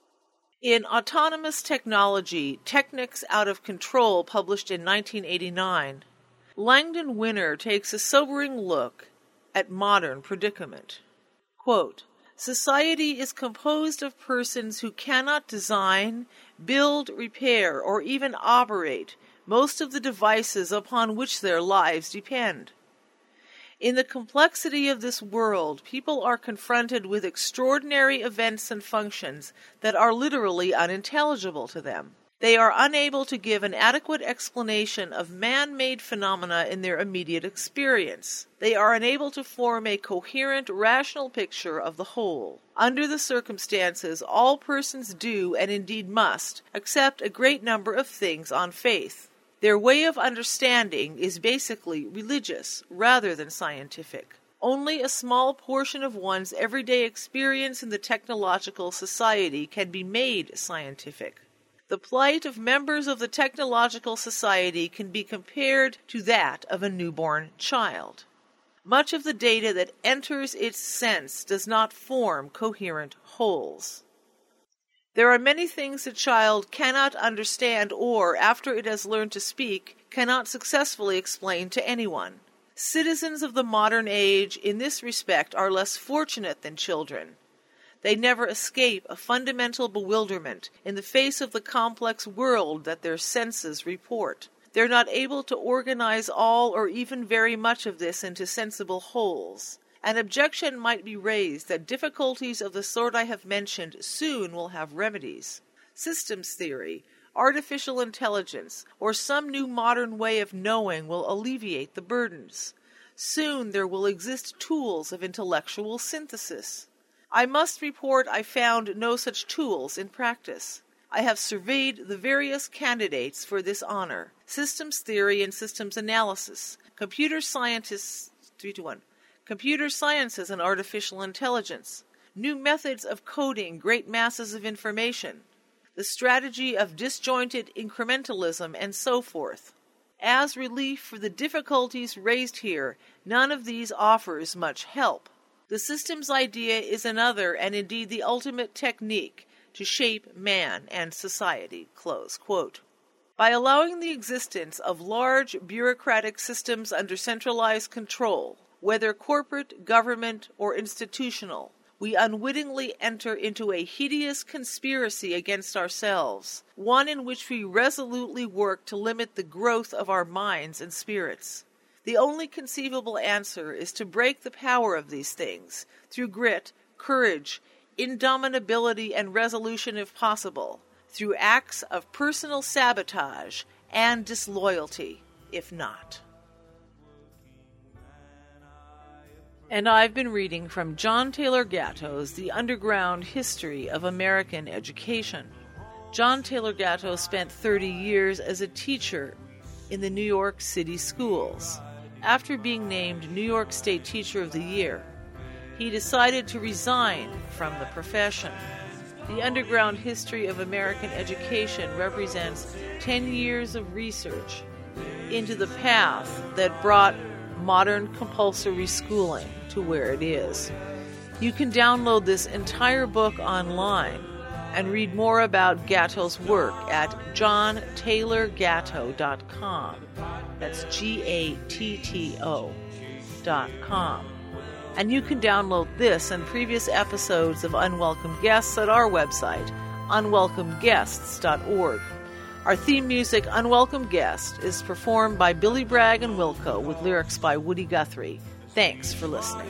S6: In Autonomous Technology, Technics Out of Control, published in nineteen eighty-nine, Langdon Winner takes a sobering look at modern predicament. Quote, "Society is composed of persons who cannot design, build, repair, or even operate most of the devices upon which their lives depend. In the complexity of this world, people are confronted with extraordinary events and functions that are literally unintelligible to them. They are unable to give an adequate explanation of man-made phenomena in their immediate experience. They are unable to form a coherent, rational picture of the whole. Under the circumstances, all persons do, and indeed must, accept a great number of things on faith. Their way of understanding is basically religious rather than scientific. Only a small portion of one's everyday experience in the technological society can be made scientific. The plight of members of the technological society can be compared to that of a newborn child. Much of the data that enters its sense does not form coherent wholes. There are many things a child cannot understand or, after it has learned to speak, cannot successfully explain to anyone. Citizens of the modern age in this respect are less fortunate than children. They never escape a fundamental bewilderment in the face of the complex world that their senses report. They're not able to organize all or even very much of this into sensible wholes. An objection might be raised that difficulties of the sort I have mentioned soon will have remedies. Systems theory, artificial intelligence, or some new modern way of knowing will alleviate the burdens. Soon there will exist tools of intellectual synthesis. I must report I found no such tools in practice. I have surveyed the various candidates for this honor: systems theory and systems analysis, computer scientists, three to one, computer sciences and artificial intelligence, new methods of coding great masses of information, the strategy of disjointed incrementalism, and so forth. As relief for the difficulties raised here, none of these offers much help. The systems idea is another, and indeed the ultimate technique, to shape man and society." Close quote. By allowing the existence of large bureaucratic systems under centralized control, whether corporate, government, or institutional, we unwittingly enter into a hideous conspiracy against ourselves, one in which we resolutely work to limit the growth of our minds and spirits. The only conceivable answer is to break the power of these things, through grit, courage, indomitability, and resolution if possible, through acts of personal sabotage and disloyalty, if not. And I've been reading from John Taylor Gatto's The Underground History of American Education. John Taylor Gatto spent thirty years as a teacher in the New York City schools. After being named New York State Teacher of the Year, he decided to resign from the profession. The Underground History of American Education represents ten years of research into the path that brought modern compulsory schooling to where it is. You can download this entire book online and read more about Gatto's work at john taylor gatto dot com. That's G A T T O dot com. And you can download this and previous episodes of Unwelcome Guests at our website, unwelcome guests dot org. Our theme music, Unwelcome Guest, is performed by Billy Bragg and Wilco with lyrics by Woody Guthrie. Thanks for listening.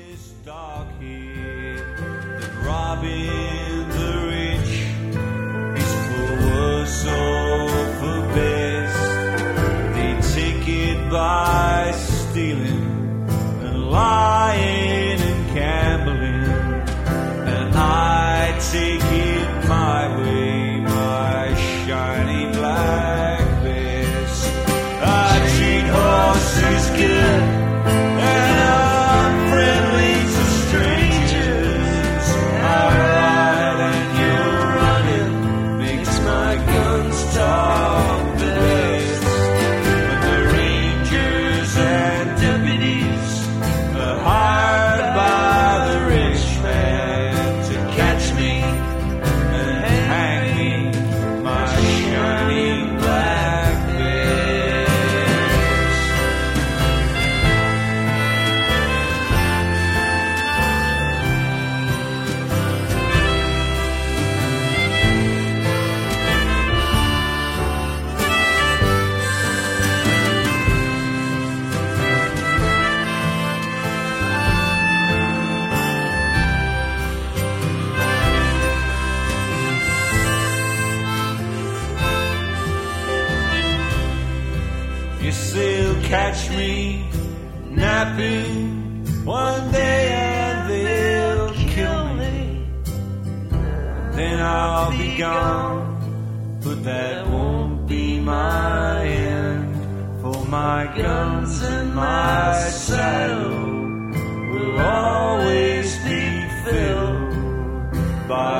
S7: Robbing the rich is coercive for best. They take it by stealing and lying and gambling, and I take it my way, my shiny black vest. I treat horses good and I'm friendly to strangers. I ride and you're running, makes my guns talk the best. But the rangers and deputies are hired by the rich man to catch me and hang me, my shiny black vest. You say you'll catch me napping one day and they'll kill me. Then I'll be gone, but that won't be my end. For my guns and my saddle will always be filled by